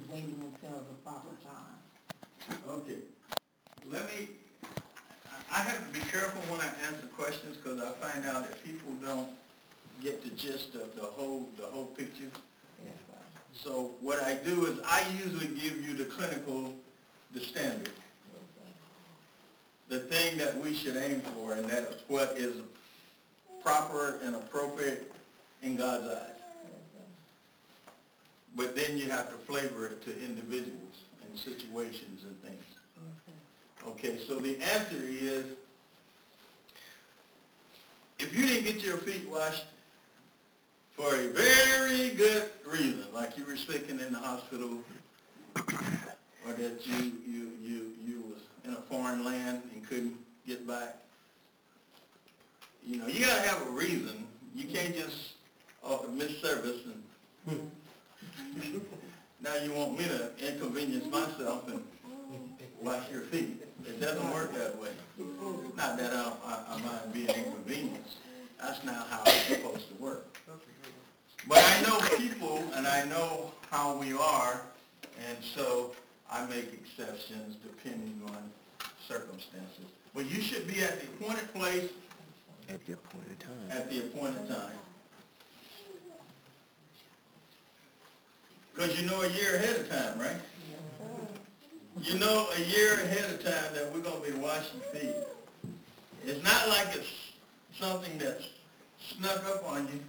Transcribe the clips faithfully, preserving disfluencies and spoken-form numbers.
waiting until the proper time. Okay, let me, I I have to be careful when I answer questions, because I find out that people don't get the gist of the whole, the whole picture. Yes, sir. So what I do is I usually give you the clinical, the standard, the thing that we should aim for, and that is what is proper and appropriate in God's eyes. But then you have to flavor it to individuals and situations and things. Okay, so the answer is, if you didn't get your feet washed for a very good reason, like you were sick and in the hospital, or that you, you, you, you was in a foreign land and couldn't get back, you know, you gotta have a reason. You can't just offer miss service and now you want me to inconvenience myself and wash your feet. It doesn't work that way. Not that I, I, I mind being inconvenienced. That's not how it's supposed to work. But I know people, and I know how we are, and so I make exceptions depending on circumstances. But you should be at the appointed place At the appointed time. at the appointed time. Because you know a year ahead of time, right? You know a year ahead of time that we're going to be washing feet. It's not like it's something that's snuck up on you.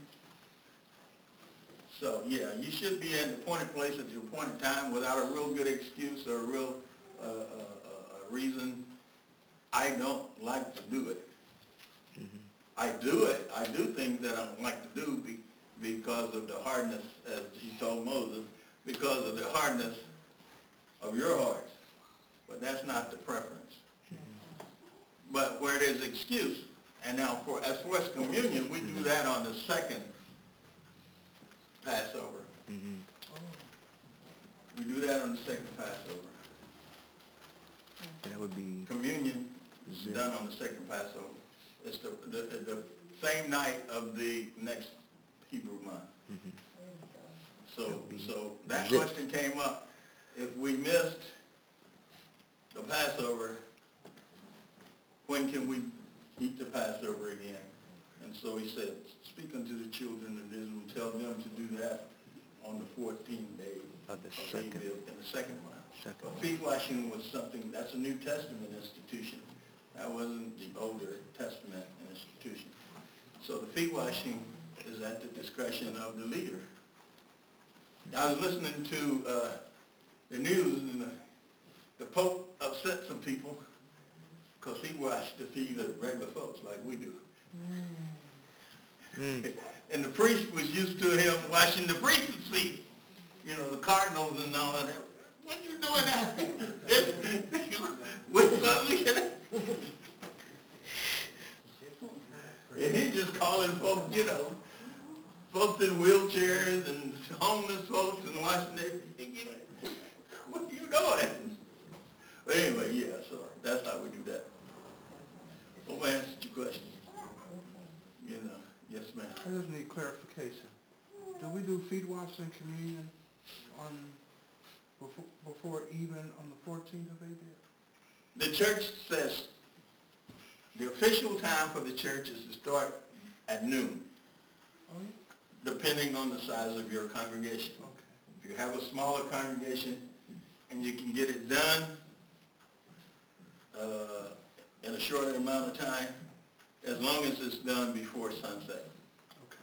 So, yeah, you should be at the appointed place at the appointed time without a real good excuse or a real uh, uh, uh, reason. I don't like to do it. Mm-hmm. I do it. I do things that I don't like to do be, because of the hardness, as he told Moses, because of the hardness of your hearts. But that's not the preference. Mm-hmm. But where there's excuse, and now for as far as communion, we do that on the second Passover. Mm-hmm. We do that on the second Passover. That would be Communion is Yeah. done on the second Passover. It's the, the, the same night of the next Hebrew month. mm-hmm. So, so that Zip. question came up. If we missed the Passover, when can we eat the Passover again? And so he said, speak unto the children of Israel, tell them to do that on the fourteenth day Of the of second. Abib, in the second month. Second. But feet washing was something, that's a New Testament institution. That wasn't the older Testament institution. So the feet washing is at the discretion of the leader. I was listening to uh, the news, and the, the Pope upset some people because he washed the feet of regular folks like we do. Mm. And the priest was used to him washing the priest's feet, you know, the cardinals and all of that. What you doing now? What's up, look at that? And he just calling folks, you know, folks in wheelchairs and homeless folks and washing their feet. What are you doing? But anyway, yeah, so that's how we do that. Hope I answered your question. You know, yes, ma'am. I just need clarification. Do we do feet washing and communion on, before, before even on the fourteenth of Abib? The church says the official time for the church is to start at noon, Oh, yeah? depending on the size of your congregation. Okay. If you have a smaller congregation and you can get it done uh, in a shorter amount of time, as long as it's done before sunset. Okay.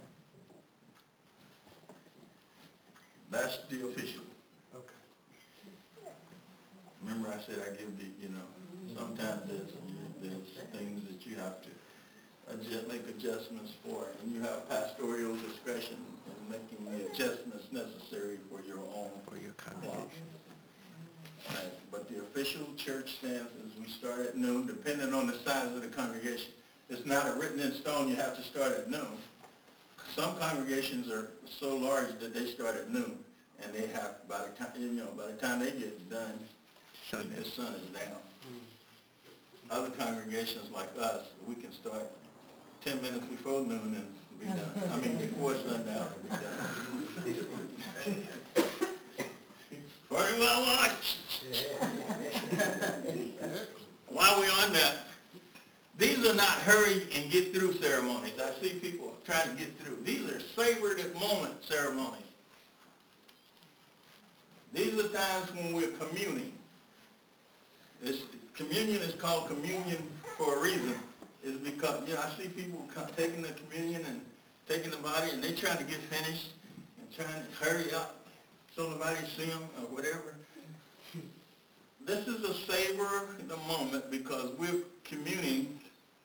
That's the official. Okay. Remember I said I give the, you know, sometimes there's, there's things that you have to adjust, make adjustments for, and you have pastoral discretion in making the adjustments necessary for your own For your flock. congregation. Right. But the official church stance is we start at noon, depending on the size of the congregation. It's not a written in stone, you have to start at noon. Some congregations are so large that they start at noon, and they have, by the time, you know, by the time they get done, Sunday. the sun is down. Other congregations like us, we can start ten minutes before noon and be done. I mean, before sundown and be done. For Very well watched. While we're on that, these are not hurry and get through ceremonies. I see people trying to get through. These are savored at moment ceremonies. These are times when we're communing. This communion is called communion for a reason. It's because, you know, I see people come, taking the communion and taking the body, and they're trying to get finished and trying to hurry up so nobody see them or whatever. This is a savor the moment because we're communing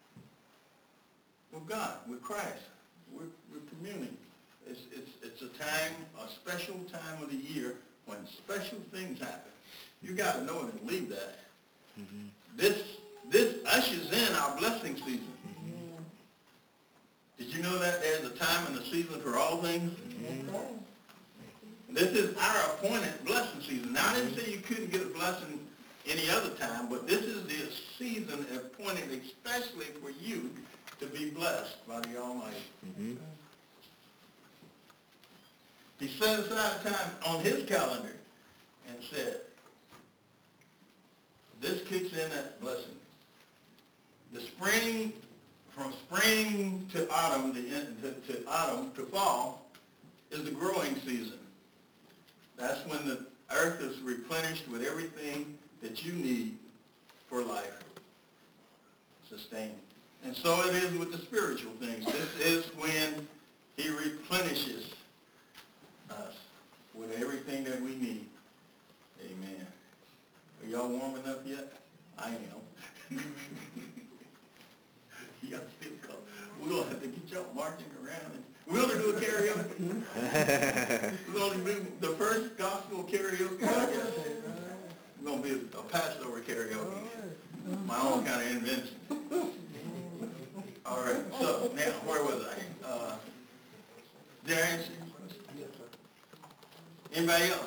with God, with Christ. We're, we're communing. It's, it's, it's a time, a special time of the year when special things happen. You got to know it and believe that. Mm-hmm. This this ushers in our blessing season. Mm-hmm. Did you know that there's a time and a season for all things? Mm-hmm. This is our appointed blessing season. Now, I didn't say you couldn't get a blessing any other time, but this is the season appointed especially for you to be blessed by the Almighty. Mm-hmm. He set aside time on his calendar and said, this kicks in that blessing. The spring, from spring to autumn, the end, to, to autumn to fall, is the growing season. That's when the earth is replenished with everything that you need for life, sustain. And so it is with the spiritual things. This is when he replenishes us with everything that we need. Amen. Are y'all warm enough yet? I am. Y'all still cold. We're going to have to get y'all marching around. And we're going to do a karaoke. We're going to do the first gospel karaoke. We're going to be a, a Passover karaoke. My own kind of invention. All right. So, now, where was I? Uh, did I answer your question? Yes, sir. Anybody else?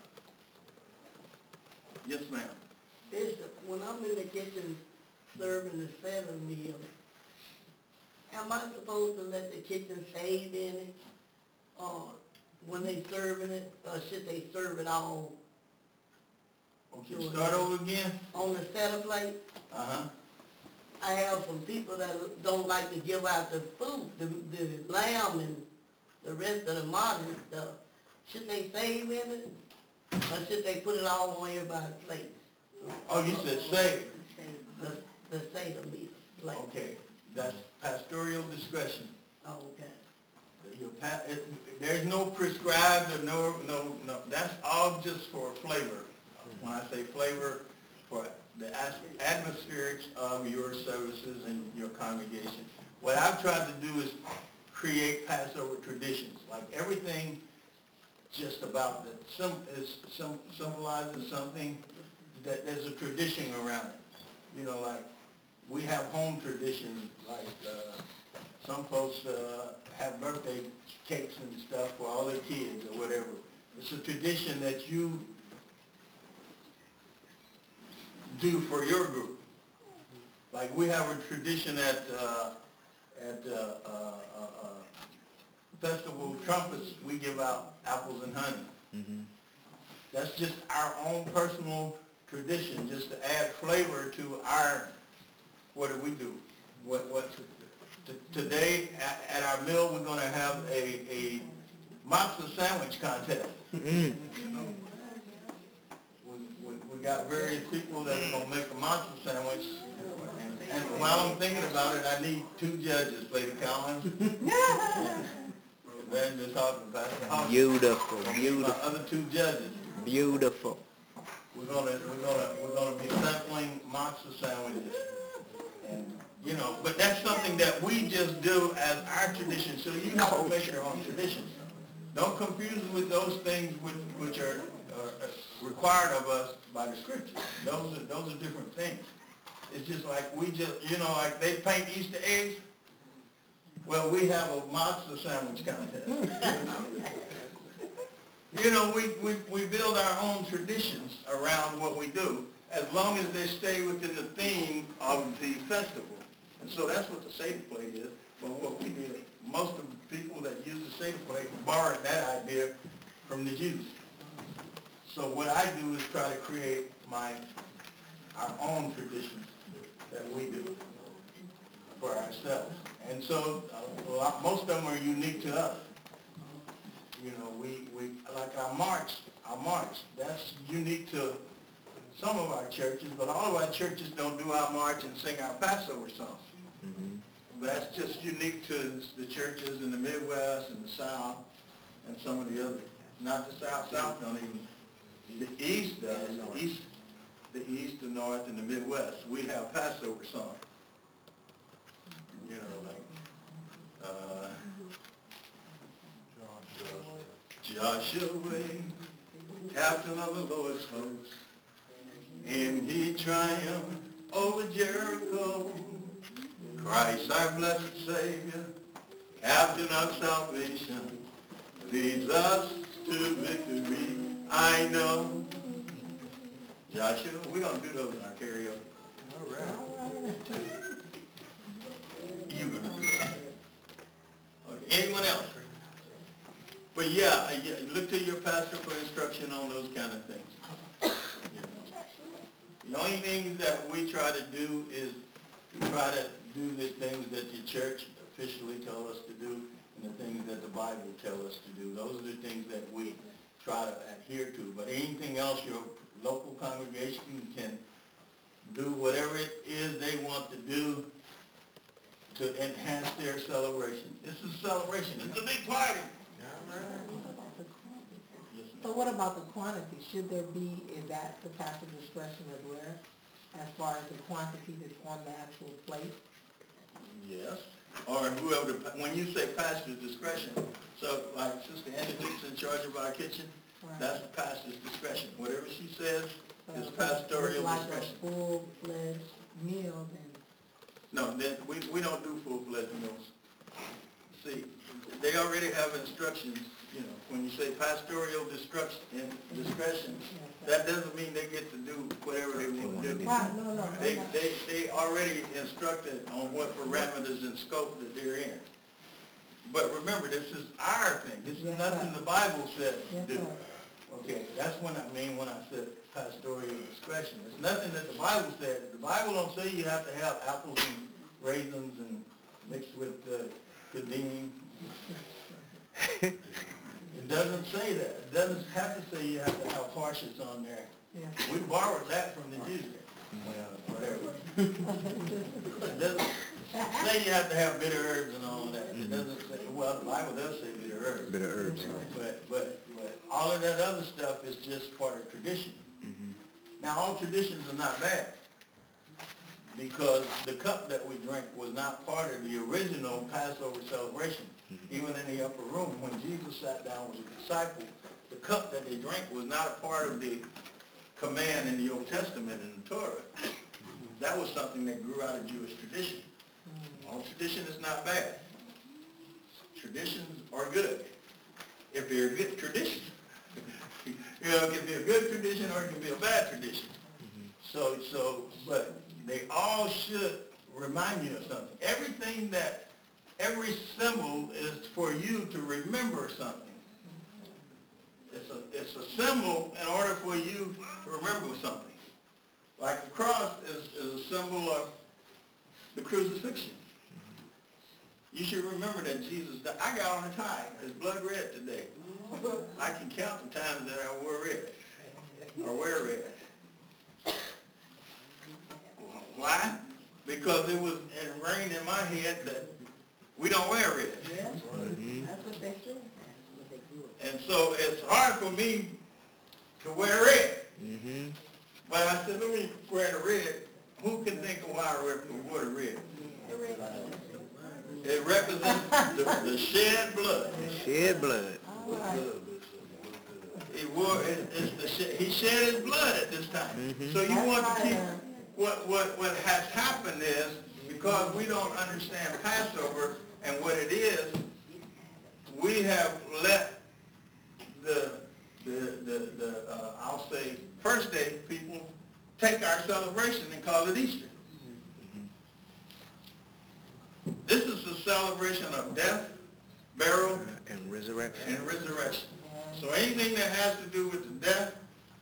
Yes, ma'am. Bishop, when I'm in the kitchen serving the seven meal, am I supposed to let the kitchen save in it? Or when they serving it, or should they serve it all Okay, start over again. on the center plate? Uh-huh. I have some people that don't like to give out the food, the, the lamb and the rest of the modern stuff. Should they save in it? Or should they put it all on everybody's plate? Oh, you said save. The, the Seder meal plate. Okay, that's pastoral discretion. Oh, okay. Your pa- it, there's no prescribed or no, no, no, that's all just for flavor. When I say flavor, for the as- atmospherics of your services and your congregation. What I've tried to do is create Passover traditions, like everything just about that some is some symbolizes something that there's a tradition around it. You know, like we have home traditions, like uh, some folks uh, have birthday cakes and stuff for all their kids or whatever. It's a tradition that you do for your group. Like we have a tradition at uh, at uh, uh, uh, uh, Festival of Trumpets, we give out apples and honey. Mm-hmm. That's just our own personal tradition, just to add flavor to our, what do we do? What, what, t- today at, at our meal, we're going to have a, a matzo sandwich contest. Mm-hmm. we, we, we got various people that are going to make a matzo sandwich. And, and while I'm thinking about it, I need two judges, Lady Collins. Evangelist Hawkins, Pastor Hawkins. Beautiful, My beautiful, other two judges. beautiful. We're gonna, we're gonna, we're gonna be sampling matzo sandwiches. And, you know, but that's something that we just do as our tradition, so you have to make your own traditions. Don't confuse it with those things which, which are, are required of us by the scripture. Those are, those are different things. It's just like we just, you know, like they paint Easter eggs. Well, we have a matzo sandwich contest. You know, we, we, we build our own traditions around what we do, as long as they stay within the theme of the festival. And so that's what the Seder plate is. But what we did, most of the people that use the Seder plate borrowed that idea from the Jews. So what I do is try to create my, our own traditions that we do for ourselves. And so, uh, a lot, most of them are unique to us. You know, we, we, like our march, our march, that's unique to some of our churches, but all of our churches don't do our march and sing our Passover songs. Mm-hmm. That's just unique to the churches in the Midwest and the South and some of the others. Not the South, South don't even, the East does, the East, the East, the North, and the Midwest. We have Passover songs. You know, like, uh, Joshua, captain of the Lord's host, and he triumphed over Jericho. Christ, our blessed Savior, captain of salvation, leads us to victory. I know. Joshua, we're going to do those in our karaoke. All right. You're going to do that. Okay. Anyone else? But yeah, yeah, look to your pastor for instruction on those kind of things. You know. The only things that we try to do is try to do the things that the church officially tell us to do and the things that the Bible tells us to do. Those are the things that we try to adhere to. But anything else, your local congregation can do whatever it is they want to do to enhance their celebration. This is a celebration. It's a big party. So what about the quantity? Should there be, is that the pastor's discretion as well, as far as the quantity that's on the actual plate? Yes. Or whoever, the- when you say pastor's discretion, so like Sister Angelique's in charge of our kitchen, Right. that's the pastor's discretion. Whatever she says So is if pastoral it's like discretion. a full-fledged meal, then, No, then, we, we don't do full-fledged meals. See, they already have instructions, you know, when you say pastoral discretion, discretion, that doesn't mean they get to do whatever they want to do. right, no, no, They, I'm not- they, they already instructed on what parameters and scope that they're in. But remember, this is our thing. This is Yes, nothing sir. the Bible says Yes, to do. sir. Okay, that's what I mean when I said pastoral discretion. It's nothing that the Bible said. The Bible don't say you have to have apples and raisins and mixed with uh, Kadeem. It doesn't say that. It doesn't have to say you have to have harshes on there. yeah. We borrowed that from the Jews. Well, whatever. It doesn't say you have to have bitter herbs and all that. It doesn't say, well, the Bible does say bitter herbs. Bit of herbs. But, but, but all of that other stuff is just part of tradition. Mm-hmm. Now, all traditions are not bad, because the cup that we drank was not part of the original Passover celebration. Even in the upper room, when Jesus sat down with the disciples, the cup that they drank was not a part of the command in the Old Testament in the Torah. That was something that grew out of Jewish tradition. All tradition is not bad. Traditions are good, if they're a good tradition. You know, it can be a good tradition or it can be a bad tradition. So, so, but they all should remind you of something. Everything that, every symbol is for you to remember something. It's a, it's a symbol in order for you to remember something. Like the cross is, is a symbol of the crucifixion. You should remember that Jesus died. I got on a tie. It's blood red today. I can count the times that I wore red or wear red. Why? Because it was ingrained in my head that we don't wear red. Yeah, that's what they should. And so it's hard for me to wear red. Mm-hmm. But I said, let me wear the red. Who can think of why I wear wear the red? It represents the, the shed blood. Shed blood. All right. He wore, it, it's the shed, he shed his blood at this time. Mhm. So you That's want to right, keep, uh, what, what, what has happened is, because we don't understand Passover and what it is, we have let the, the, the, the uh, I'll say, first day people take our celebration and call it Easter. This is a celebration of death, burial, And resurrection. and resurrection. So anything that has to do with the death,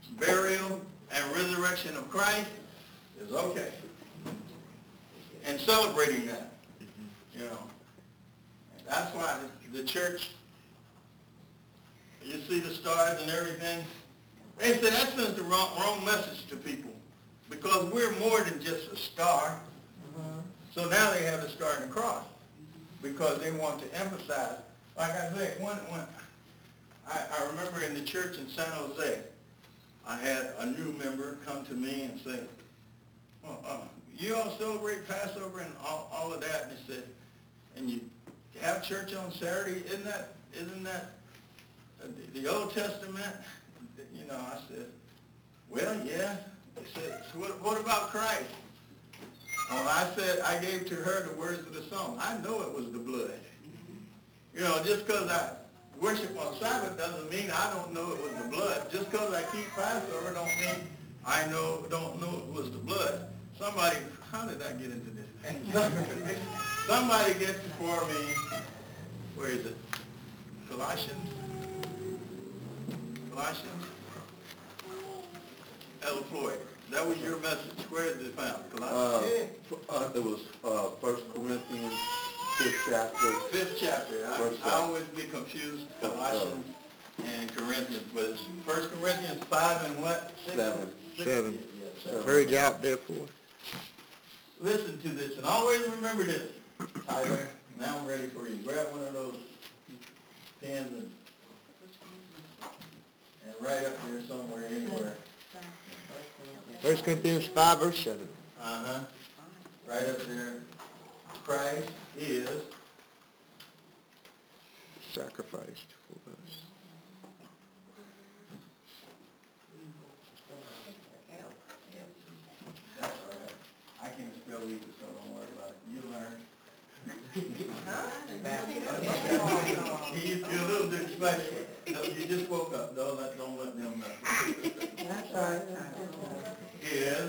resurrection of Christ is okay. And celebrating that, you know. And that's why the, the church, you see the stars and everything, they say that sends the wrong, wrong message to people because we're more than just a star. So now they have the star and the cross because they want to emphasize. Like I said, one, one, I, I remember in the church in San Jose, I had a new member come to me and say, well, uh, you all celebrate Passover and all, all of that? And he said, and you have church on Saturday? Isn't that, isn't that uh, the, the Old Testament? You know, I said, well, yeah. He said, so what, what about Christ? Well, I said, I gave to her the words of the song. I know it was the blood. You know, just because I worship on Sabbath doesn't mean I don't know it was the blood. Just because I keep Passover don't mean I know don't know it was the blood. Somebody, how did I get into this? Somebody gets before me, where is it? Colossians? Colossians? Ella Floyd, that was your message. Where is it found? Colossians? Uh, uh, it was, uh, First Corinthians, fifth chapter. Fifth chapter. I, First I chapter. always get confused, Colossians and Corinthians, but it's First Corinthians five and what? Six? Seven. Six? Seven. Yeah, seven. Purge out therefore. Listen to this, and always remember this. Tyler, now I'm ready for you. Grab one of those pens and, and write up there somewhere, anywhere. First Corinthians five, verse seven. Uh-huh. Right up there. Christ is Sacrificed for us. That's all right. I can spell either, so don't worry about it. You learn. You feel a little bit special. No, you just woke up. Don't let, don't let them know. That's right. Is.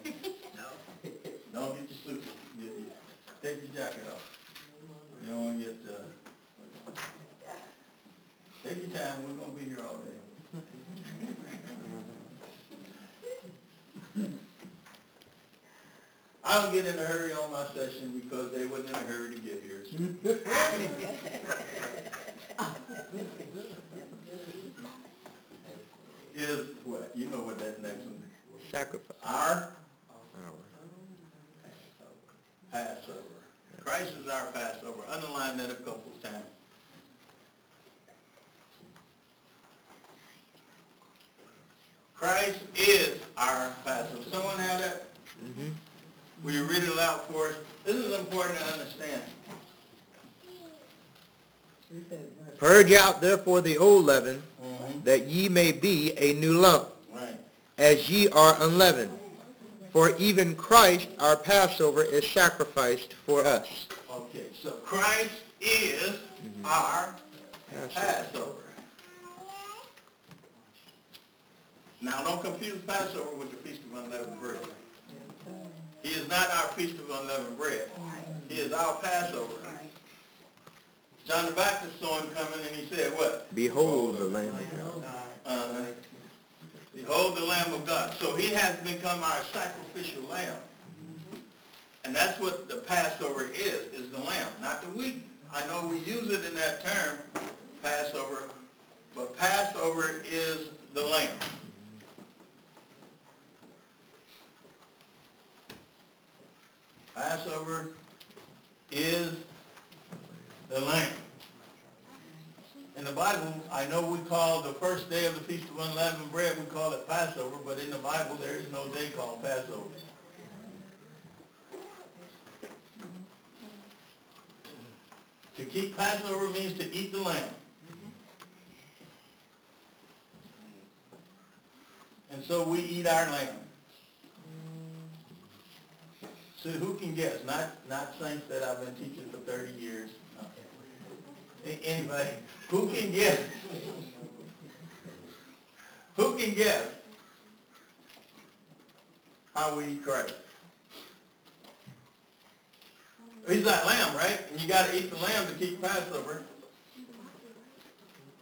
Don't get your suit. You- you- Take your jacket off. You don't want to get, uh, take your time. We're going to be here all day. I don't get in a hurry on my session because they wasn't in a hurry to get here. Is what? You know what that next one is. Sacrifice. Our Our. Passover. Christ is our Passover. Underline that a couple of times. Christ is our Passover. Someone have that? Mm-hmm. Will you read it aloud for us? This is important to understand. Purge out therefore the old leaven, Mm-hmm. that ye may be a new lump, Right. as ye are unleavened. For even Christ our Passover is sacrificed for us. Okay, so Christ is our Passover. Now, don't confuse Passover with the Feast of Unleavened Bread. He is not our Feast of Unleavened Bread. He is our Passover. John the Baptist saw him coming and he said what? Behold the Lamb of God. Uh, Behold the Lamb of God. So he has become our sacrificial lamb. And that's what the Passover is, is the lamb, not the wheat. I know we use it in that term, Passover, but Passover is the lamb. Passover is the lamb. In the Bible, I know we call the first day of the Feast of Unleavened Bread, we call it Passover, but in the Bible there is no day called Passover. To keep Passover means to eat the lamb. And so we eat our lamb. So who can guess? Not not saints that I've been teaching for thirty years. No. A- Anybody? Who can guess? Who can guess how we eat Christ? He's that lamb, right? And you got to eat the lamb to keep Passover.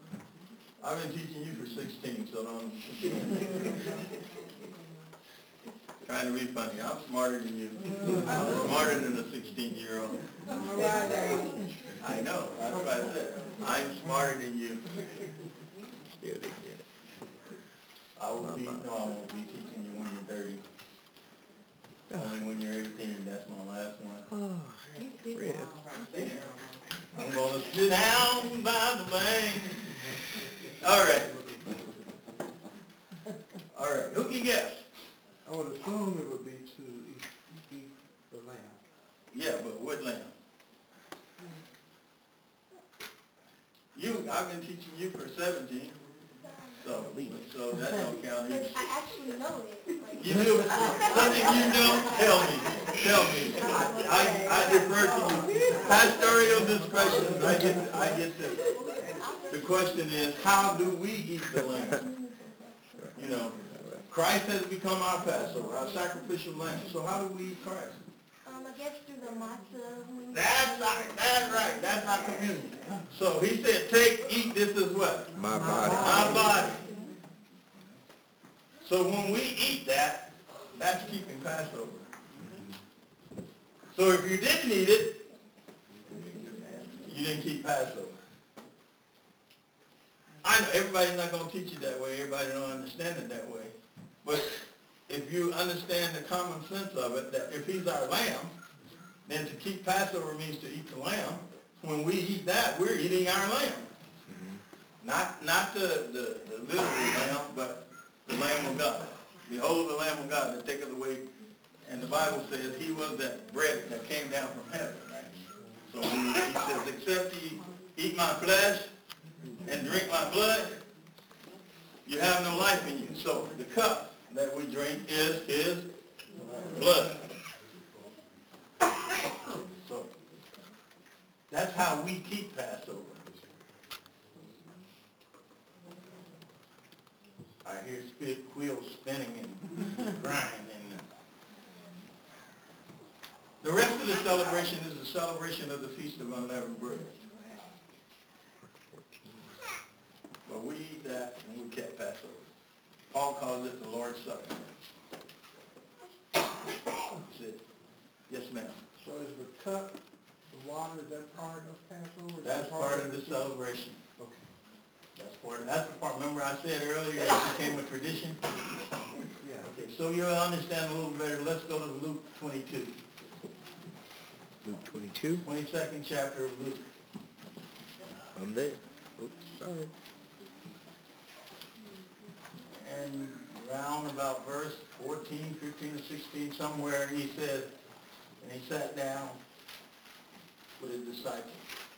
I've been teaching you for sixteen, so don't. trying to be funny. I'm smarter than you. I'm smarter than a sixteen-year-old. All right, Daddy. I know, that's what I said. I'm smarter than you. Still didn't get it. I will be, no, I won't be teaching you when you're thirty. Only when you're eighteen, that's my last one. Oh, Fred. I'm gonna sit down by the bank. All right. All right, who can guess? I would assume it would be to eat, eat the lamb. Yeah, but what lamb? You, I've been teaching you for seventeen, so, so that don't count either. I actually know it. Like, You do, something you don't, tell me, tell me. I, I defer to you. Pastoral discretion, I get, I get this. The question is, how do we eat the lamb? You know, Christ has become our Passover, our sacrificial lamb. So how do we eat Christ? um, I guess through the matzah. That's right, that's right, that's our communion. So he said, take, eat, this is what? My body. My body. So when we eat that, that's keeping Passover. So if you didn't eat it, you didn't keep Passover. I know everybody's not going to teach you that way. Everybody don't understand it that way. But if you understand the common sense of it, that if he's our lamb, then to keep Passover means to eat the lamb. When we eat that, we're eating our lamb. Not not the, the, the literal lamb, but the Lamb of God. Behold the Lamb of God that taketh away. And the Bible says he was that bread that came down from heaven. Right? So when he says, except ye eat my flesh and drink my blood, you have no life in you. So the cup that we drink is his blood. So that's how we keep Passover. I hear spit wheels spinning and grinding. And the rest of the celebration is the celebration of the Feast of Unleavened Bread. But we eat that and we kept Passover. Paul calls it the Lord's Supper. That's it. Yes, ma'am. So is the cup, the water, is that part of Passover? Is That's that part of the the celebration. Okay. That's part of, that's the part, remember I said earlier, it became a tradition? Yeah. Okay, so you'll understand a little better. Let's go to Luke twenty-two. Luke twenty-two. twenty-second chapter of Luke. I'm there. Oops, sorry. And round about verse fourteen, fifteen, or sixteen, somewhere he said, and he sat down with his disciples.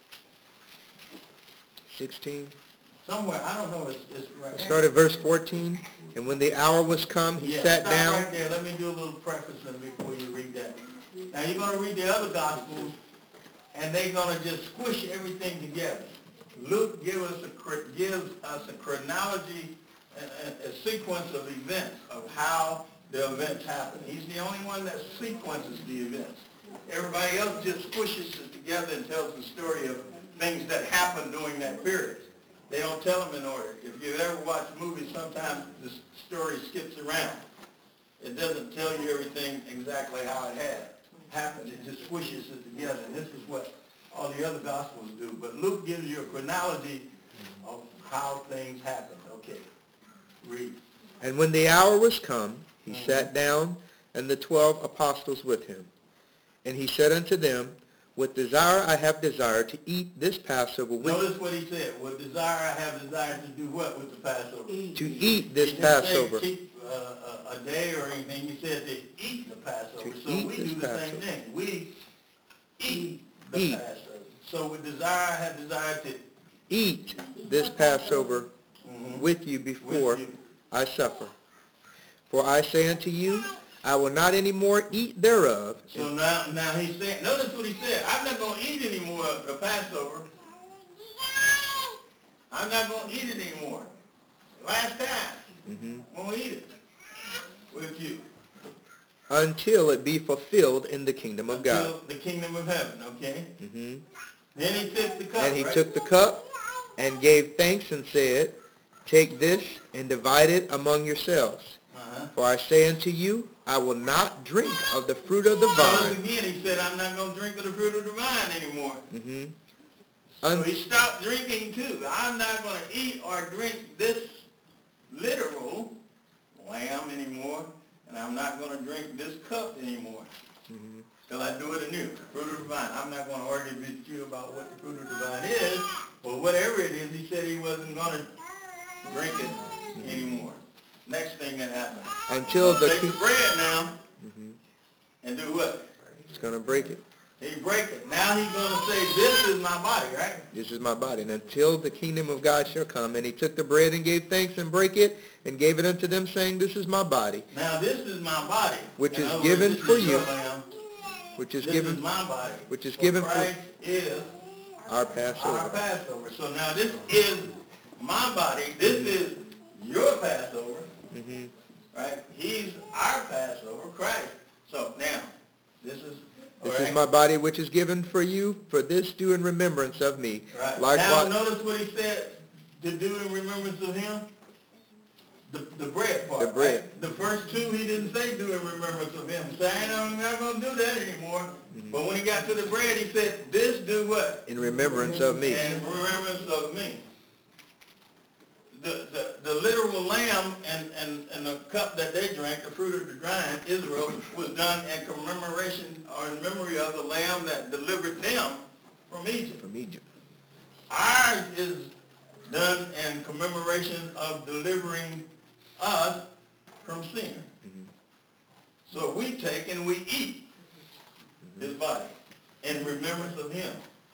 sixteen. Somewhere, I don't know, it's, it's right. Start at verse fourteen. And when the hour was come, he Yeah, sat stop down. right there. Let me do a little preface before you read that. Now you're going to read the other Gospels, and they're going to just squish everything together. Luke gives us a, gives us a chronology, a, a, a sequence of events, of how the events happen. He's the only one that sequences the events. Everybody else just squishes it together and tells the story of things that happened during that period. They don't tell them in order. If you've ever watched movies, sometimes the story skips around. It doesn't tell you everything exactly how it had happened. It just squishes it together. And this is what all the other Gospels do. But Luke gives you a chronology of how things happened. Okay, read. And when the hour was come, he Mhm. sat down, and the twelve apostles with him. And he said unto them, with desire I have desired to eat this Passover with Notice what he said. With desire I have desired to do what with the Passover? to eat this He didn't say Passover. keep uh, a, a day or anything. He said to eat the Passover. To So eat we this do the same Passover. thing. We eat the Eat. Passover. So with desire I have desired to Eat this Passover mhm, with you before with you. I suffer. For I say unto you, I will not any more eat thereof. So now, now he's saying, notice what he said. I'm not going to eat any more of the Passover. I'm not going to eat it anymore. Last time, Mhm. won't eat it with you. Until it be fulfilled in the kingdom of God. Until the kingdom of heaven, okay? hmm Then he took the cup, And he right? took the cup and gave thanks and said, take this and divide it among yourselves. Uh-huh. For I say unto you, I will not drink of the fruit of the Once vine. again, he said, I'm not going to drink of the fruit of the vine anymore. Mm-hmm. So he stopped drinking too. I'm not going to eat or drink this literal lamb anymore, and I'm not going to drink this cup anymore. Mm-hmm. Till I do it anew, fruit of the vine. I'm not going to argue with you about what the fruit of the vine is, but whatever it is, he said he wasn't going to drink it anymore. Next thing that happened. Until the Take the king... bread now Mm-hmm. and do what? He's going to break it. He break it. Now he's going to say, this is my body, right? This is my body. And until the kingdom of God shall come. And he took the bread and gave thanks and brake it and gave it unto them, saying, this is my body, Now this is my body. which In is other given words, this for is you, your lamb. which is This given is my body. which is For given for Christ is our our Passover. Passover. So now this is my body. This is your Passover, Mm-hmm. right? He's our Passover, Christ. So now, this is, all This right? is my body which is given for you. For this do in remembrance of me. Right. Likewise, Now notice what he said to do in remembrance of him. The, the bread part. The bread. Right? The first two he didn't say do in remembrance of him. He said, I ain't- I'm not going to do that anymore. Mm-hmm. But when he got to the bread, he said, this do what? in remembrance of me. In remembrance of me. The, the, the literal lamb and, and, and the cup that they drank, the fruit of the vine, Israel, was done in commemoration or in memory of the lamb that delivered them from Egypt. From Egypt. Ours is done in commemoration of delivering us from sin. Mm-hmm. So we take and we eat his body in remembrance of him.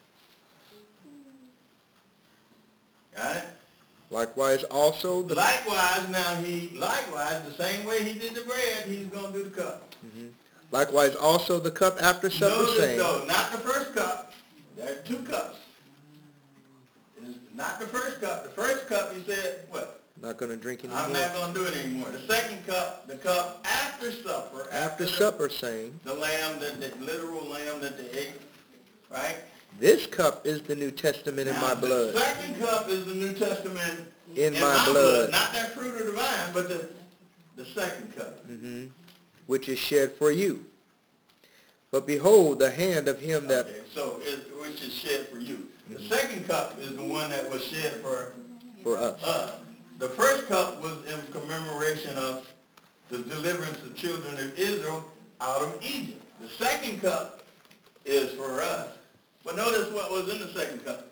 Got it? Likewise also the Likewise, now he, likewise, the same way he did the bread, he's going to do the cup. Mhm. Likewise also the cup after supper, Notice saying, though, not the first cup. There are two cups. It's not the first cup. The first cup, he said, what? not going to drink I'm anymore. not going to do it anymore. The second cup, the cup after supper, After the, supper, saying, the lamb, that the literal lamb that they ate, right? this cup is the New Testament in Now, my blood. The second cup is the New Testament In my blood. Not that fruit of the vine, but the, the second cup. Mhm. Which is shed for you. But behold, the hand of him that... Okay, so it, which is shed for you. The second cup is the one that was shed for For us. us. The first cup was in commemoration of the deliverance of children of Israel out of Egypt. The second cup is for us. But notice what was in the second cup.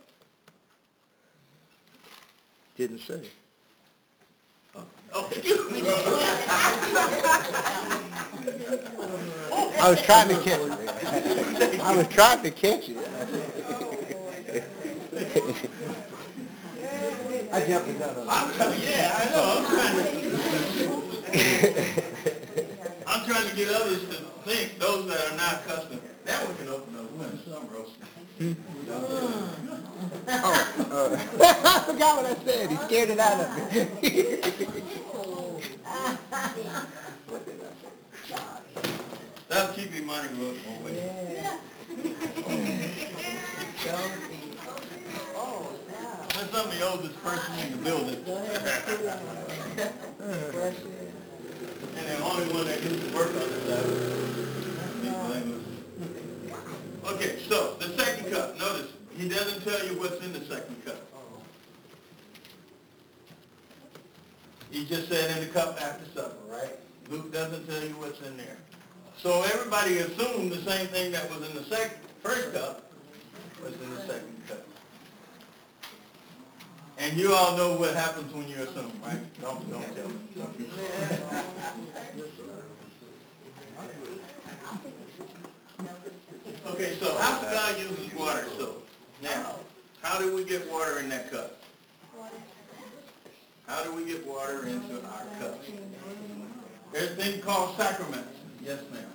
Didn't say. Oh, excuse me. I was trying to catch it. I was trying to catch it. I jumped the gun on I'm trying, yeah, I know. I'm trying to, I'm trying to get others to think, those that are not accustomed. Now we can open up one, some roasting. I forgot what I said. He scared it out of me. That'll keep your money rolling, won't it? That's some of the oldest person in the building. And the only one that gets to work on this. Okay, so the second cup, notice, he doesn't tell you what's in the second cup. He just said in the cup after supper, right? Luke doesn't tell you what's in there. So everybody assumed the same thing that was in the second, first cup was in the second cup. And you all know what happens when you assume, right? Don't, don't tell me. Don't be Okay, so how does God use water? So now, how do we get water in that cup? How do we get water into our cups? There's a thing called sacraments. Yes, ma'am.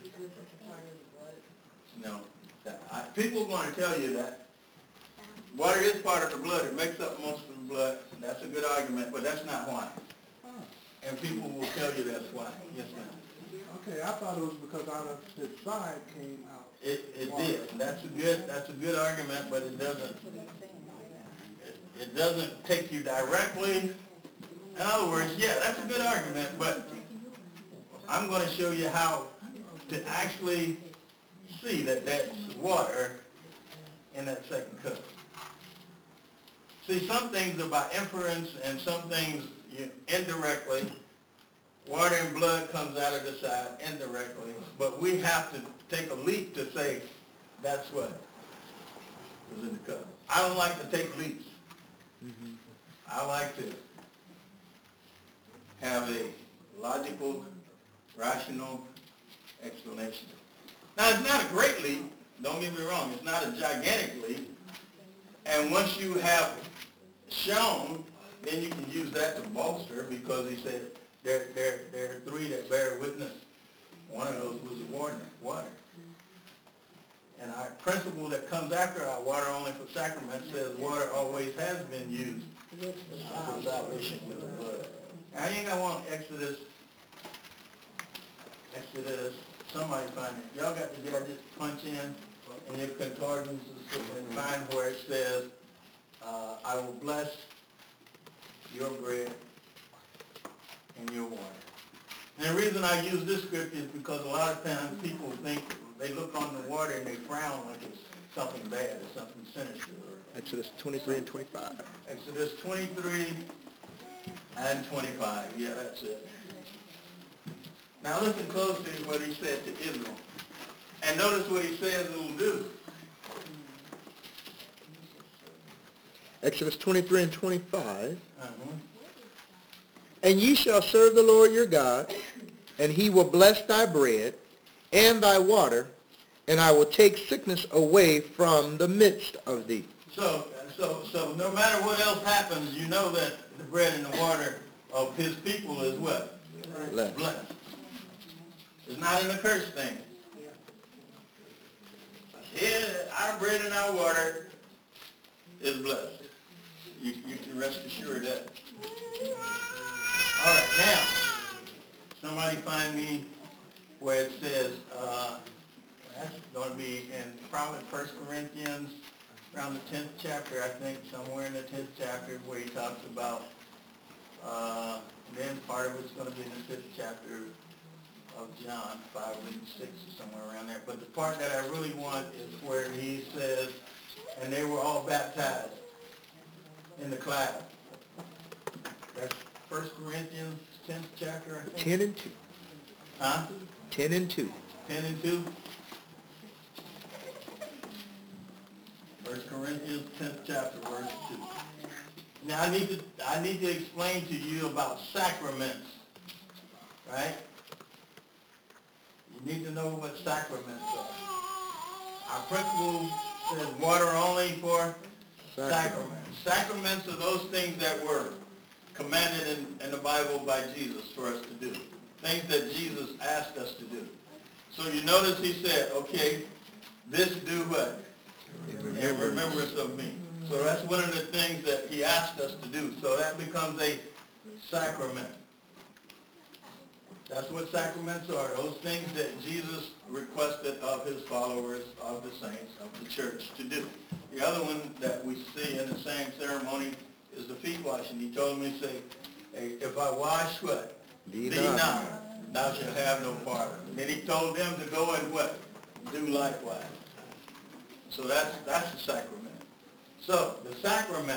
No. I, people are going to tell you that. Water is part of the blood. It makes up most of the blood. That's a good argument, but that's not why. And people will tell you that's why. Yes, ma'am. Okay, I thought it was because out of his side came out. It, it did. That's a good, that's a good argument, but it doesn't, it, it doesn't take you directly. In other words, yeah, that's a good argument, but I'm going to show you how to actually see that that's water in that second cup. See, some things are by inference and some things you, indirectly. Water and blood comes out of the side indirectly, but we have to take a leap to say that's what was in the cup. I don't like to take leaps. Mhm. I like to have a logical, rational explanation. Now, it's not a great leap. Don't get me wrong. It's not a gigantic leap. And once you have shown, then you can use that to bolster, because he said there, there, there are three that bear witness. One of those was the water. water. And our principle that comes after our water only for sacrament says water always has been used for salvation with the blood. Now, you ain't got one Exodus, Exodus, somebody find it. Y'all got to get, just punch in in your concordance and find where it says, uh, I will bless your bread and your water. And the reason I use this scripture is because a lot of times people think, they look on the water and they frown like it's something bad or something sinister. Exodus twenty-three and twenty-five. Exodus twenty-three and twenty-five, yeah, that's it. Now listen closely to what he said to Israel. And notice what he says it will do. Exodus twenty-three and twenty-five. Uh-huh. And ye shall serve the Lord your God, and he will bless thy bread and thy water, and I will take sickness away from the midst of thee. So, so, so no matter what else happens, you know that the bread and the water of his people is what? Blessed. Blessed. It's not an accursed thing. Yeah, our bread and our water is blessed. You, you can rest assured of that. All right, now, somebody find me where it says, uh, that's going to be in probably First Corinthians, around the tenth chapter, I think, somewhere in the tenth chapter, where he talks about, uh, then part of it's going to be in the fifth chapter of John, five and six or somewhere around there. But the part that I really want is where he says, and they were all baptized in the cloud. That's First Corinthians, tenth chapter, I think. Ten and two. Huh? Ten and two. Ten and two? First Corinthians, tenth chapter, verse two. Now I need to, I need to explain to you about sacraments, right? You need to know what sacraments are. Our principle says water only for sacraments. Sacraments are those things that were commanded in, in the Bible by Jesus for us to do. Things that Jesus asked us to do. So you notice he said, okay, this do what? In remembrance of me. So that's one of the things that he asked us to do. So that becomes a sacrament. That's what sacraments are, those things that Jesus requested of his followers, of the saints, of the church to do. The other one that we see in the same ceremony is the feet washing. He told me, say, hey, if I wash what? Thee Thee not. not, thou shalt have no part. And then he told them to go and what? Do likewise. So that's, that's the sacrament. So, the sacrament,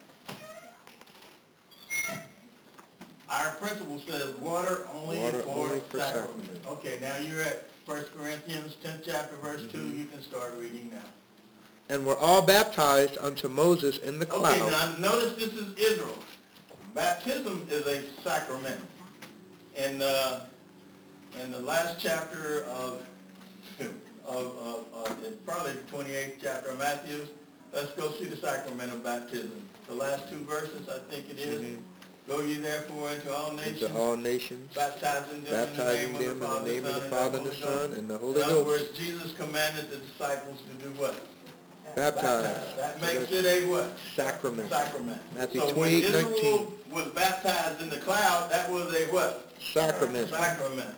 our principle says water only Water for only for sacrament. sacrament. Okay, now you're at First Corinthians, tenth chapter, verse two. You can start reading now. And were all baptized unto Moses in the cloud. Okay, now notice this is Israel. Baptism is a sacrament. In, uh, in the last chapter of, of, of, of it's probably the twenty-eighth chapter of Matthew, let's go see the sacrament of baptism. The last two verses, I think it is. Mhm. Go ye therefore into all nations, Into all nations, baptizing them baptizing in them the in the name of the Father and the Son and the Holy In other Ghost. words, Jesus commanded the disciples to do what? Baptized. That makes it a what? Sacrament. Sacrament. Matthew So when twenty-eight Israel nineteen. was baptized in the cloud, that was a what? Sacrament. Sacrament.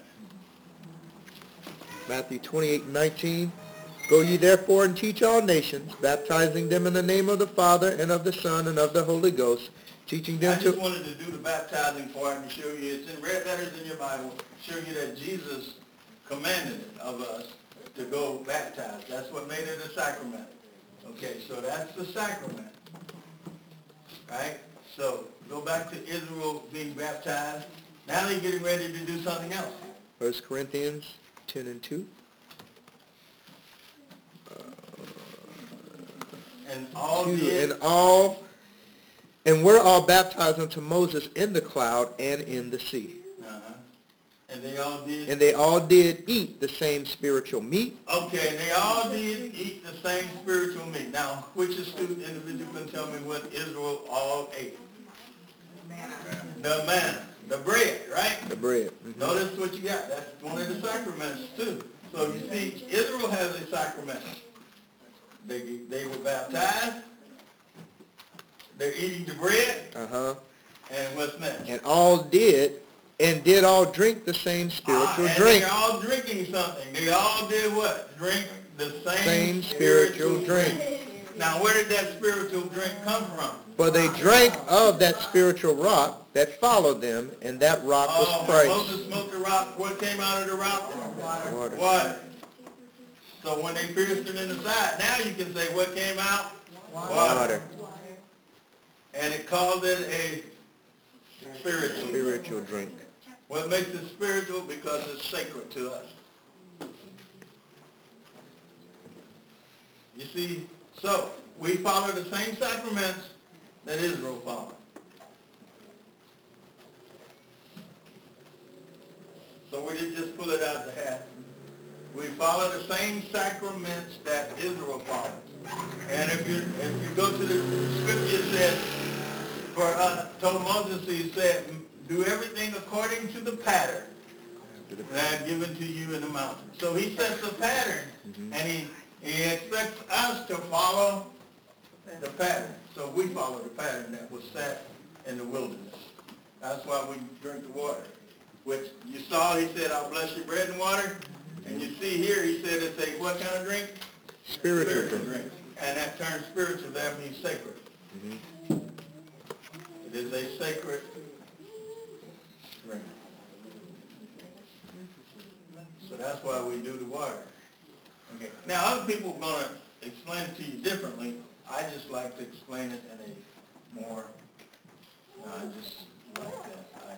Matthew twenty-eight nineteen. Go ye therefore and teach all nations, baptizing them in the name of the Father and of the Son and of the Holy Ghost, Teaching I them just to, wanted to do the baptizing part and show you, it's in red letters in your Bible, show you that Jesus commanded it of us to go baptize. That's what made it a sacrament. Okay, so that's the sacrament. Right? So, go back to Israel being baptized. Now they're getting ready to do something else. First Corinthians ten and two. And all Two, did, and all, and we're all baptized unto Moses in the cloud and in the sea. uh-huh. And they all did, And they all did eat the same spiritual meat. okay, and they all did eat the same spiritual meat. Now, which astute individual can tell me what Israel all ate? The manna, the bread, right? The bread. Mhm. Notice what you got. That's one of the sacraments too. So you see, Israel has a sacrament. They they were baptized. They're eating the bread, Uh-huh. and what's next? And all did, and did all drink the same Ah, spiritual and drink. they're all drinking something. They all did what? Drink the same, Same spiritual drink. Now, where did that spiritual drink come from? For they drank of that spiritual rock that followed them, and that rock was Oh, Christ. Moses smote the rock. What came out of the rock? Water. Water. So when they pierced it in the side, now you can say what came out? Water. And it called it a spiritual. Spiritual drink. What makes it spiritual? Because it's sacred to us. You see, so we follow the same sacraments that Israel followed. So we didn't just pull it out of the hat. We follow the same sacraments that Israel followed. And if you if you go to the scripture, it says, for uh, told Moses, he said, do everything according to the pattern that I have given to you in the mountain. So he sets a pattern, and he, he expects us to follow the pattern. So we follow the pattern that was set in the wilderness. That's why we drink the water. Which you saw, he said, I'll bless you bread and water. And you see here, he said it's a what kind of drink? Spiritual drink. drink. And that term spiritual, that means sacred. Mhm. It is a sacred drink. So that's why we do the water. Okay. Now, other people are going to explain it to you differently. I just like to explain it in a more, you know, I just like that. I,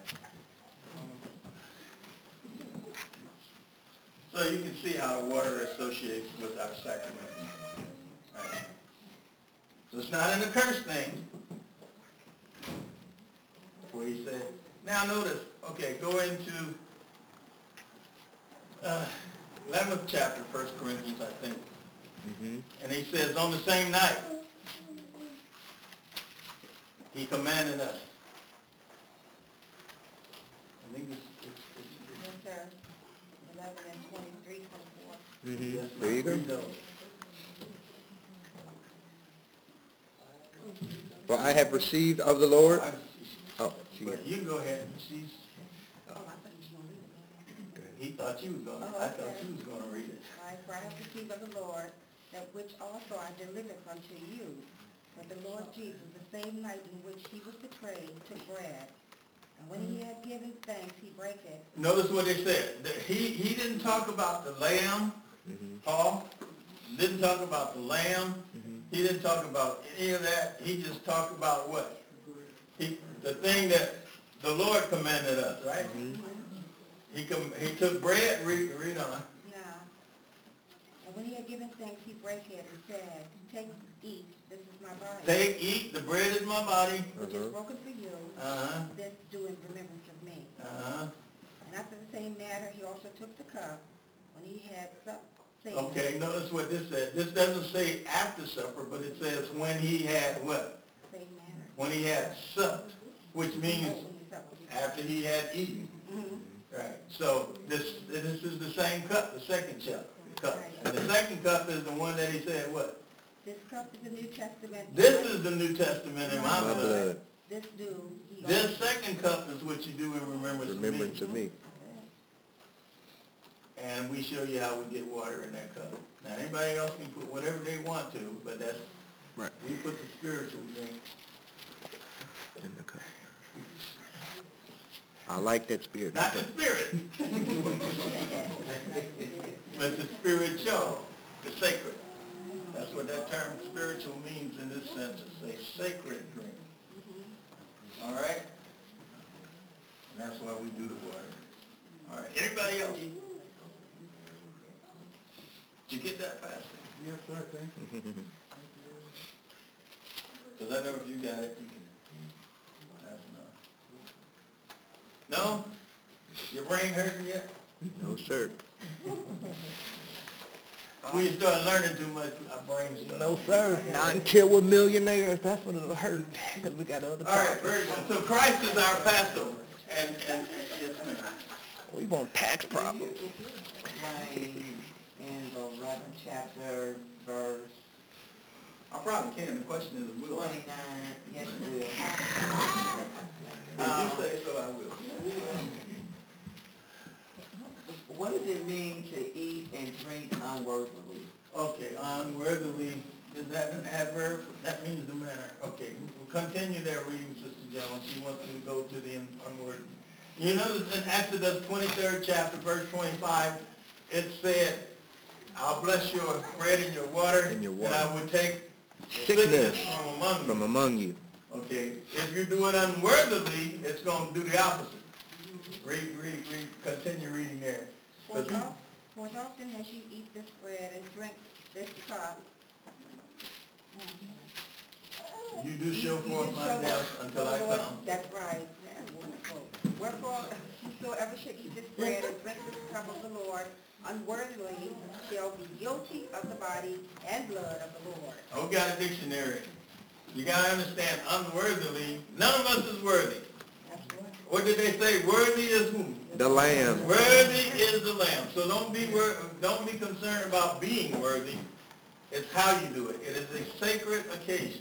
So you can see how water associates with our sacraments. Right. So it's not an accursed thing. Where he said, now notice, okay, go into uh, eleventh chapter, First Corinthians, I think. Mhm. And he says, on the same night, he commanded us. I think it's, it's, it's, it's eleven and twenty-three, twenty-four. Mhm. Yes, There you go. read those. For I have received of the Lord. I- Oh, she, But you can go ahead. She's, Oh, I thought you wanted to go. he thought you was gonna, Oh, I thought okay. you was gonna read it. Right, for I have received of the Lord that which also I delivered unto you, that the Lord Jesus, the same night in which he was betrayed, took bread. And when he had given thanks, he brake it. Notice what they said. That he, he didn't talk about the lamb, Mhm. Paul. Didn't talk about the lamb. Mhm. He didn't talk about any of that. He just talked about what? He, the thing that the Lord commanded us, right? Mhm. He com, he took bread, read, read on. Now, and when he had given thanks, he brake it and said, take, eat, this is my body. Take, eat, the bread is my body. Which Uh-huh. is broken for you, Uh-huh, this do in remembrance of me. uh-huh. And after the same manner, he also took the cup, when he had supped, saying, Okay, notice what this said. This doesn't say after supper, but it says when he had what? same manner. When he had supped, which means When he supped. after he had eaten. Mhm. Right. So this this is the same cup, the second cup. cup. And the second cup is the one that he said what? This cup is the New Testament. This is the New Testament in my My blood. blood. This do ye This second cup is what you do in remembrance of me. Remembrance of me. And we show you how we get water in that cup. Now anybody else can put whatever they want to, but that's, Right. we put the spiritual drink In the cup. I like that spirit. Not the spirit. But the spiritual, the sacred. That's what that term spiritual means in this sense. It's a sacred drink. All right? And that's why we do the word. All right. Anybody else? Did you get that, Pastor? Yes, sir, thank you. Because I know if you got it, you can. That's enough. No? Your brain hurting yet? No, sir. When you start learning too much, our brains start. No, sir. Not until we're millionaires. That's when it'll hurt. Because we got other All right, problems. very good. So Christ is our Passover. And, and, yes, ma'am. We want tax problems. Explain in the eleventh chapter, verse I probably can. The question is, will I? twenty-nine, yes, it will. If you say so, I will. What does it mean to eat and drink unworthily? Okay, unworthily, is that an adverb? That means the manner. Okay, we'll continue there reading, Sister Jones. She wants me to go to the unworthy. You notice in Exodus twenty-third chapter, verse twenty-five, it said, I'll bless your bread and your water, And your water. I will take Sickness from among you. from among you. Okay, if you do it unworthily, it's going to do the opposite. Read, read, read, continue reading there. For as oft- for as often as you eat this bread and drink this cup, You do show you forth do my show death the until I Lord- come. That's right, that's wonderful. Wherefore, whosoever shall eat this bread and drink this cup of the Lord unworthily shall be guilty of the body and blood of the Lord. Oh, got a dictionary. You got to understand, unworthily, none of us is worthy. That's right. What did they say? Worthy is who? The lamb. Worthy is the Lamb. So don't be wor- don't be concerned about being worthy. It's how you do it. It is a sacred occasion.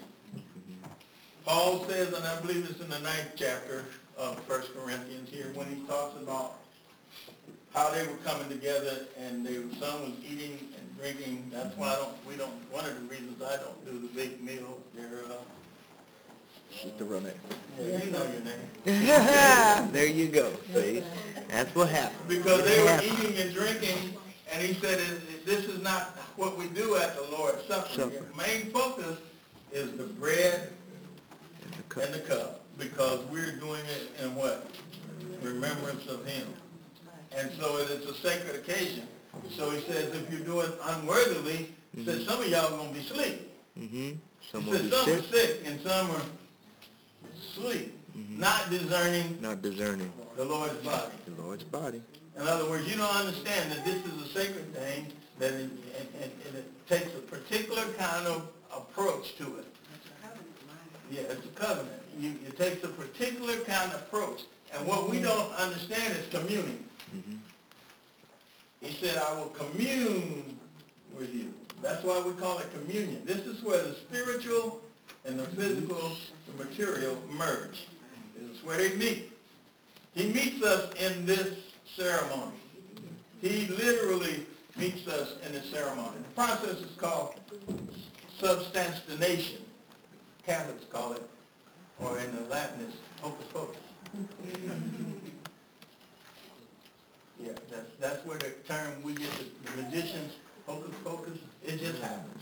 Paul says, and I believe it's in the ninth chapter of First Corinthians here, when he talks about how they were coming together and they, some was eating and drinking. That's why I don't, we don't, one of the reasons I don't do the big meal. They're, uh, She's the runner. yeah, you know your name. There you go. See? That's what happened. Because they were eating and drinking, and he said, "It- this is not what we do at the Lord's Supper. Supper. The main focus is the bread And the cup. and the cup, because we're doing it in what? Remembrance of him. And so it is a sacred occasion. So he says, if you do it unworthily, he says, some of y'all are going to be asleep. Mm-hmm. He Some will says, be some sick, are sick and some are asleep, not discerning not discerning the Lord's body. the Lord's body. In other words, you don't understand that this is a sacred thing, that it, and, and, and it takes a particular kind of approach to it. Yeah, it's a covenant. You, it takes a particular kind of approach. And what we don't understand is communing. Mm-hmm. He said, I will commune with you. That's why we call it communion. This is where the spiritual and the physical, the material merge. This is where they meet. He meets us in this ceremony. He literally meets us in this ceremony. The process is called substantiation. Catholics call it, or in the Latin it's hocus pocus. Yeah, that's, that's where the term we get the magicians, hocus pocus, it just happens.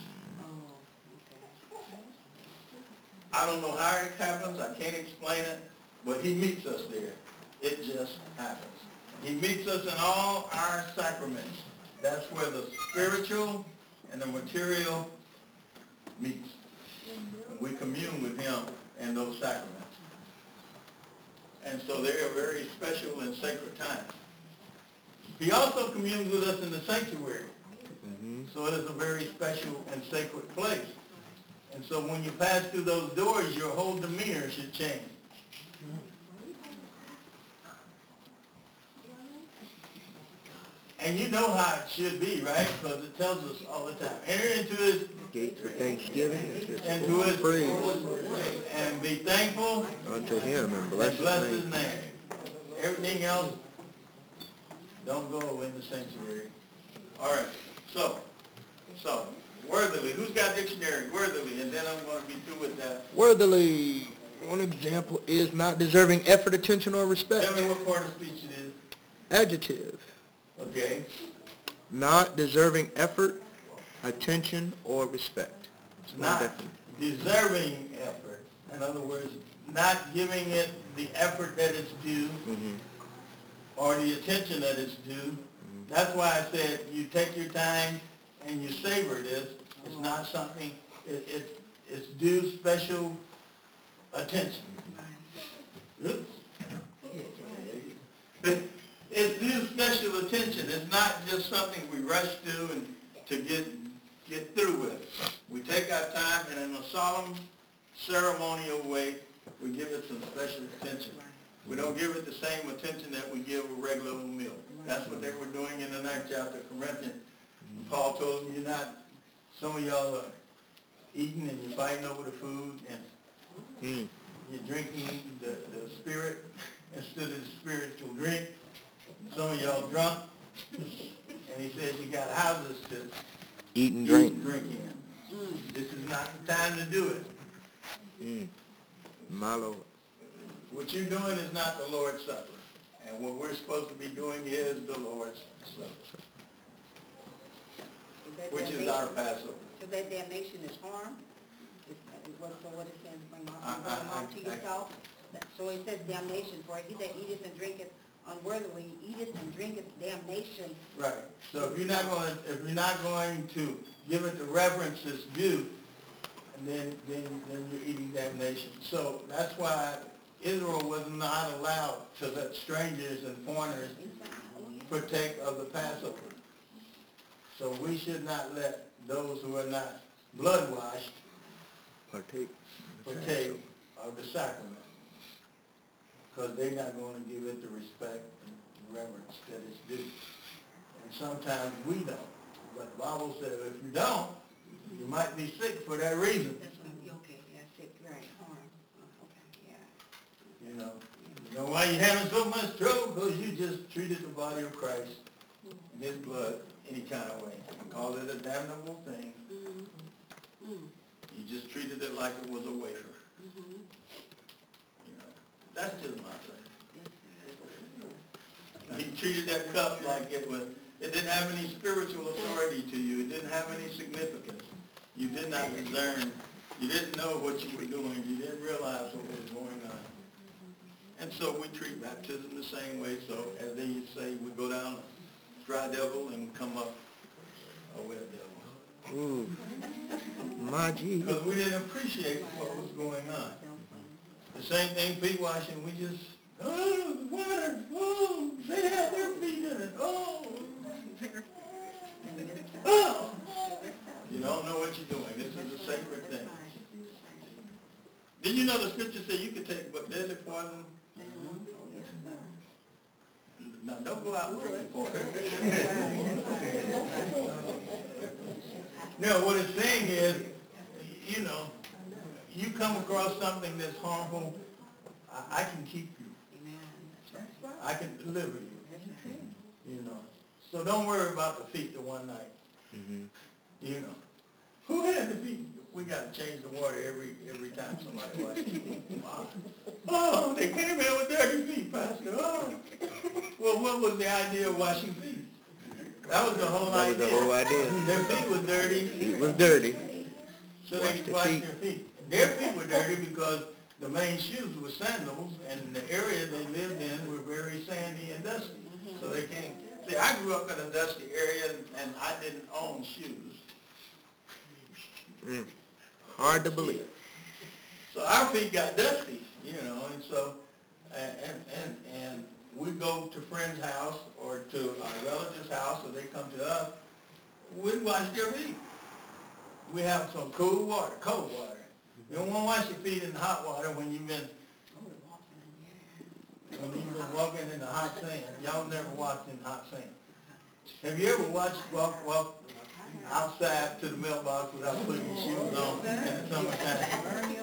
I don't know how it happens, I can't explain it, but he meets us there. It just happens. He meets us in all our sacraments. That's where the spiritual and the material meets. We commune with him in those sacraments. And so they are very special and sacred times. He also communes with us in the sanctuary. Mm-hmm. So it is a very special and sacred place. And so when you pass through those doors, your whole demeanor should change. And you know how it should be, right? Because it tells us all the time. Enter into his Gates with thanksgiving and into his praise and be thankful unto him and bless and bless his his name. name. Everything else, don't go in the sanctuary. All right. So, so worthily. Who's got dictionary? Worthily, and then I'm going to be through with that. Worthily. One example is not deserving effort, attention, or respect. Tell me what part of speech it is. Adjective. Okay? Not deserving effort, attention, or respect. It's Not definition. deserving effort. In other words, not giving it the effort that it's due Mhm. or the attention that it's due. That's why I said you take your time and you savor this. It's not something, it, it, it's due special attention. Oops. It's due special attention. It's not just something we rush through and to get get through with. We take our time and in a solemn, ceremonial way, we give it some special attention. We don't give it the same attention that we give a regular little meal. That's what they were doing in the ninth chapter of Corinthians. And Paul told them, you're not, some of y'all are eating and you're fighting over the food and Mm. you're drinking the, the spirit instead of the spiritual drink. Some of y'all drunk. And he says you got houses to Eat and eat drink. and drink in. This is not the time to do it. Mm. My Lord. What you're doing is not the Lord's Supper. And what we're supposed to be doing is the Lord's Supper, Is that which is damnation? our Passover. So that damnation is harm? Is is what, so what it says, bring I- harm, bring I- harm to I- I- yourself? So it says damnation, for he that eateth and drinketh unworthily, eateth and drinketh damnation. Right. So if you're not going, if you're not going to give it the reverence it's due, and then, then, then you're eating damnation. So that's why Israel was not allowed to let strangers and foreigners partake of the Passover. So we should not let those who are not blood washed Partake. partake of the sacrament, because they're not going to give it the respect and reverence that it's due. And sometimes we don't. But the Bible says if you don't, you might be sick for that reason. That's what I'm, okay, that's it, right, harm, Uh, okay, yeah. You know, you know why you're having so much trouble? Because you just treated the body of Christ and his blood any kind of way. You call it a damnable thing. You just treated it like it was a wafer. You know, that's just my thing. He treated that cup like it was, it didn't have any spiritual authority to you. It didn't have any significance. You did not discern. You didn't know what you were doing. You didn't realize what was going on. And so we treat baptism the same way. So as they used to say, we go down a dry devil and come up a wet devil. Ooh. My Jesus. Because we didn't appreciate what was going on. The same thing, feet washing, we just, oh, the water, oh, they had their feet in it, oh. Oh. You don't know what you're doing. This is a sacred thing. Did you know the scripture said you could take but deadly poison? Now, don't go out and drink the poison. No, what it's saying is, you know, you come across something that's harmful, I, I can keep you. I can deliver you. You know. So don't worry about the feet the one night. Mm-hmm. You know. Who had the feet? We got to change the water every every time somebody washes feet. Oh, they came in with dirty feet, Pastor. Oh. Well, what was the idea of washing feet? That was the whole That was idea. the whole idea. Their feet was dirty, It was dirty. so Wash they could their wash feet. their feet. Their feet were dirty because the main shoes were sandals, and the area they lived in were very sandy and dusty. So they came. See, I grew up in a dusty area, and, and I didn't own shoes. Mm. Hard to believe. So our feet got dusty, you know, and so, and, and, and, and we go to friend's house or to our relative's house, or they come to us, we wash their feet. We have some cool water, cold water. You don't want to wash your feet in hot water when you've been, when you've been walking in the hot sand. Y'all never walked in hot sand. Have you ever watched, walk, walk outside to the mailbox without putting your shoes on in the summertime?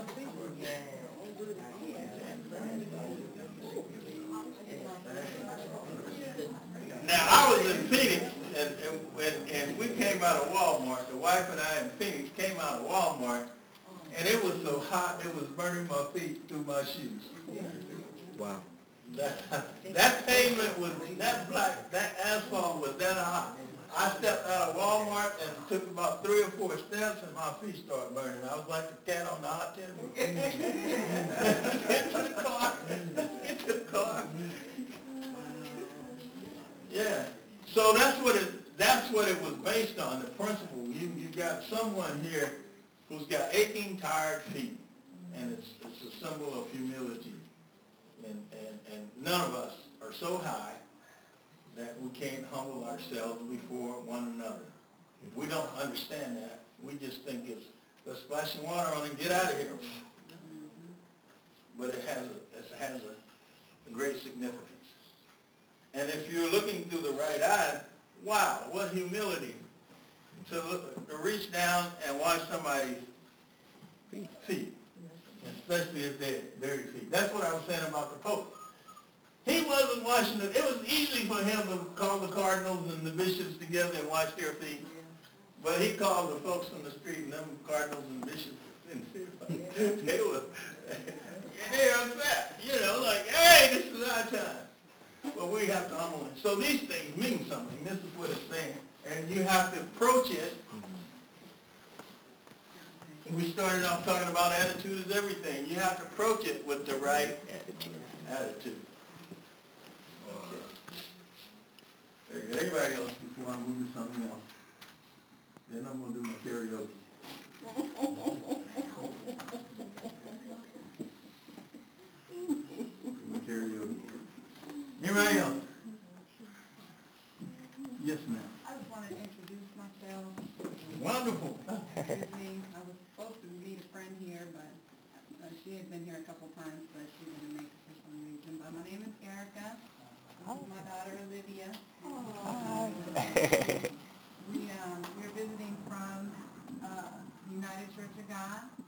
Now, I was in Phoenix, and, and, and we came out of Walmart. The wife and I in Phoenix came out of Walmart, and it was so hot, it was burning my feet through my shoes. Wow. That, that pavement was, that black, that asphalt was that hot. I stepped out of Walmart and took about three or four steps and my feet started burning. I was like the cat on the hot tin roof. Get to the car. Get to the car. Yeah. So that's what it, that's what it was based on, the principle. You, you got someone here who's got aching, tired feet. And it's, it's a symbol of humility. And, and, and none of us are so high that we can't humble ourselves before one another. If we don't understand that, we just think it's, let's splash some water on it and get out of here. But it has a, it has a, a great significance. And if you're looking through the right eye, wow, what humility to, look, to reach down and wash somebody's feet, especially if they're dirty feet. That's what I was saying about the Pope. He wasn't washing it. It was easy for him to call the cardinals and the bishops together and wash their feet. But he called the folks on the street, and them cardinals and bishops, and they were, they were upset. You know, like, hey, this is our time. But we have to humble it. So these things mean something. This is what it's saying. And you have to approach it. We started off talking about attitude is everything. You have to approach it with the right attitude. Attitude. Okay. Very good. Everybody else before I move to something else. Then I'm going to do my karaoke. my karaoke. Anybody else? Yes, ma'am. I just wanted to introduce myself. Wonderful. Excuse me, I was supposed to meet a friend here, but uh, she had been here a couple times, but she didn't make it for some reason. But my name is Erica. This is my daughter Olivia. We, um, we're visiting from uh, United Church of God.